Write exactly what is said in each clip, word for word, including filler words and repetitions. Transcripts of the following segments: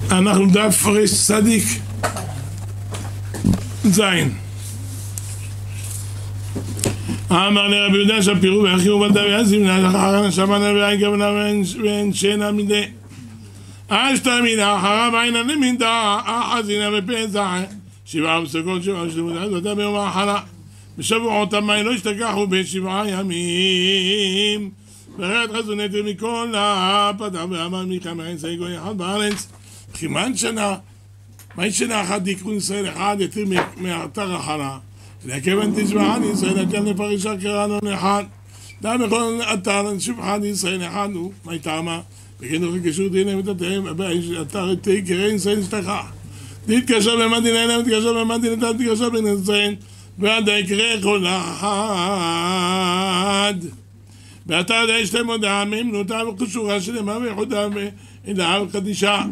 אנחנו דף רש צדיק זין. אמר לרבי יהודה שפירו ואחיו ולדה ויעזים לאחר נשמנה ואין כוונה ואין שינה מדי אשתה מינה אחריו עינה למינדה אחזינה ופזע שבעה פסוקות שבעה שלמות עזתה ביום האחלה בשבועות המים לא השתכחו בשבעה ימים ורד חזונתו מכל הפתח ואמר מכמה עשי גוי אחד בארץ כמעט שנה מה שנה אחת דקרון ישראל אחד יותר מאתר החלה לכיוון תשבחן ישראל אגל לפרישה קראנו אחד דה בכל אתר שבחן ישראל אחד הוא מה טעמה וכן הוא קשור דינה ותתאם אתר תקרא ישראל השתכח תתקשר במדינה אלה ותתקשר במדינה תתקשר בין ישראל ועד יקרה כל אחד ואתה די שתי מודעה מאמנותה וקשורה שלמה ויחודה ואלה וקדישה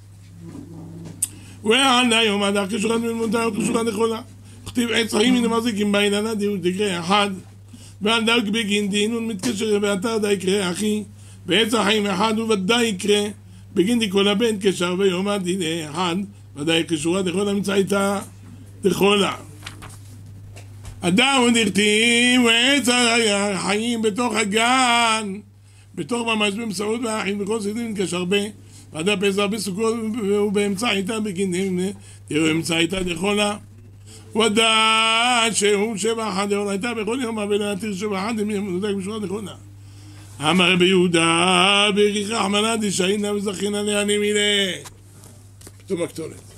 ועל היום עד הקשורה מאמנותה וקשורה נכונה כתיב עץ חיים מן המחזיקים בעיננה דיוק דקרה אחד ועל דוק בגין דינון מתקשר ואתה די יקרה אחי ועץ החיים אחד וודאי יקרה בגין דכל הבן קשר ויום הדין אחד ודאי קשורה דכל המצא איתה דכולה אדם ודרתים ועץ החיים בתוך הגן בתוך ממש במסעות והאחים בכל סדרים נתקשר בה ועדה פסח בסוכות ובאמצע איתה בגינים תראו אמצע איתה דכולה ודע שהוא שבע אחד דאורייתא בכל יום ולא יתיר שבע אחד דמי בשורה דכולה אמר רבי יהודה בריך רחמנא דשאינה וזכינה לעני מיני פתאום הקטורת